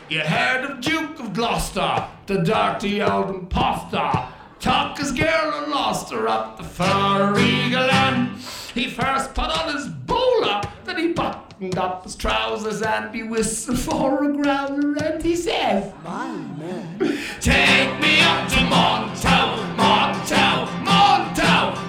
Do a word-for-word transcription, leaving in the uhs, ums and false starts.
You heard of Duke of Gloucester, the dirty old impostor. Took his girl and lost her up the Fur Eagle End. He first put on his bowler, then he buttoned up his trousers and he whistled for a grand.